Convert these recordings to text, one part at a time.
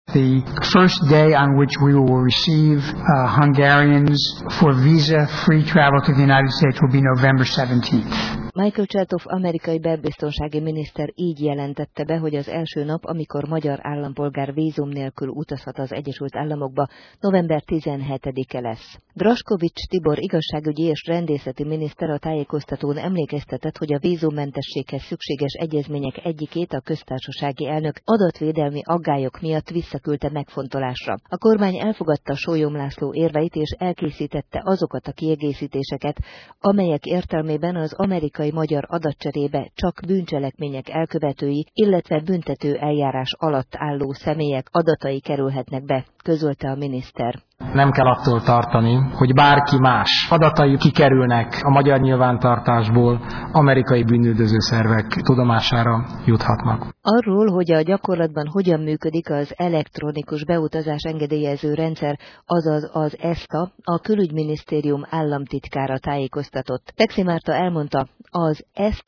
The first day on which we will receive Hungarians for visa-free travel to the United States will be November 17th. Michael Chertoff amerikai belbiztonsági miniszter így jelentette be, hogy az első nap, amikor magyar állampolgár vízum nélkül utazhat az Egyesült Államokba, november 17-e lesz. Draskovics Tibor igazságügyi és rendészeti miniszter a tájékoztatón emlékeztetett, hogy a vízummentességhez szükséges egyezmények egyikét a köztársasági elnök adatvédelmi aggályok miatt visszaküldte megfontolásra. A kormány elfogadta Sólyom László érveit és elkészítette azokat a kiegészítéseket, amelyek értelmében az amerikai-magyar adatcserébe csak bűncselekmények elkövetői, illetve büntető eljárás alatt álló személyek adatai kerülhetnek be, közölte a miniszter. Nem kell attól tartani, hogy bárki más adatai kikerülnek a magyar nyilvántartásból, amerikai bűnüldöző szervek tudomására juthatnak. Arról, hogy a gyakorlatban hogyan működik az elektronikus beutazás engedélyező rendszer, azaz az ESTA, a Külügyminisztérium államtitkára tájékoztatott. Peksi Márta elmondta, az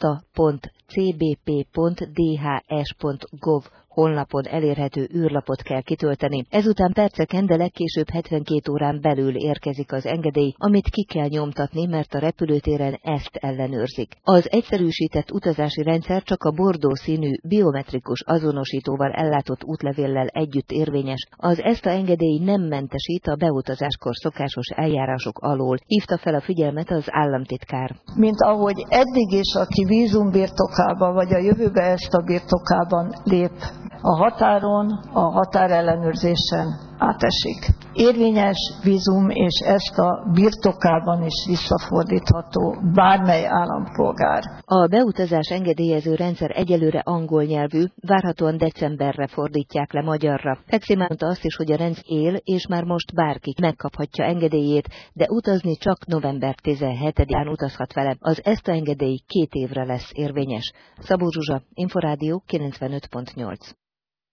esta.cbp.dhs.gov honlapon elérhető űrlapot kell kitölteni. Ezután perceken, de legkésőbb 72 órán belül érkezik az engedély, amit ki kell nyomtatni, mert a repülőtéren ezt ellenőrzik. Az egyszerűsített utazási rendszer csak a bordó színű biometrikus azonosítóval ellátott útlevéllel együtt érvényes. Az ESTA engedély nem mentesít a beutazáskor szokásos eljárások alól, hívta fel a figyelmet az államtitkár. Mint ahogy eddig is, aki vízum birtokában vagy a jövőbe ESTA birtokában lép a határon, a határellenőrzésen átesik. Érvényes vízum és ESTA birtokában is visszafordítható bármely állampolgár. A beutazás engedélyező rendszer egyelőre angol nyelvű, várhatóan decemberre fordítják le magyarra. Peksi mondta azt is, hogy a rendszer él, és már most bárki megkaphatja engedélyét, de utazni csak november 17-án utazhat vele. Az ESTA engedély 2 évre lesz érvényes. Szabó Zsuzsa, Inforádió 95.8.